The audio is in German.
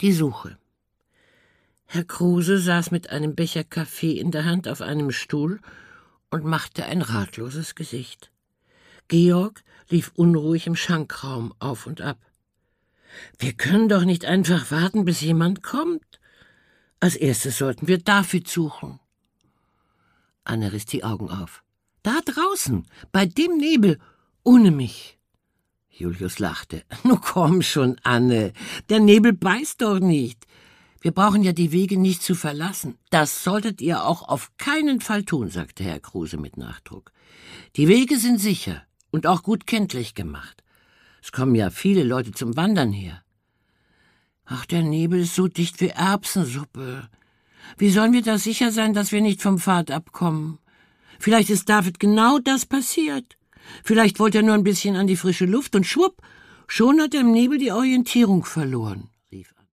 Die Suche. Herr Kruse saß mit einem Becher Kaffee in der Hand auf einem Stuhl und machte ein ratloses Gesicht. Georg lief unruhig im Schankraum auf und ab. »Wir können doch nicht einfach warten, bis jemand kommt. Als erstes sollten wir David suchen.« Anne riss die Augen auf. »Da draußen, bei dem Nebel, ohne mich.« Julius lachte. »Nu komm schon, Anne, der Nebel beißt doch nicht. Wir brauchen ja die Wege nicht zu verlassen. Das solltet ihr auch auf keinen Fall tun«, sagte Herr Kruse mit Nachdruck. »Die Wege sind sicher und auch gut kenntlich gemacht. Es kommen ja viele Leute zum Wandern her.« »Ach, der Nebel ist so dicht wie Erbsensuppe. Wie sollen wir da sicher sein, dass wir nicht vom Pfad abkommen? Vielleicht ist David genau das passiert. Vielleicht wollte er nur ein bisschen an die frische Luft und schwupp, schon hat er im Nebel die Orientierung verloren.«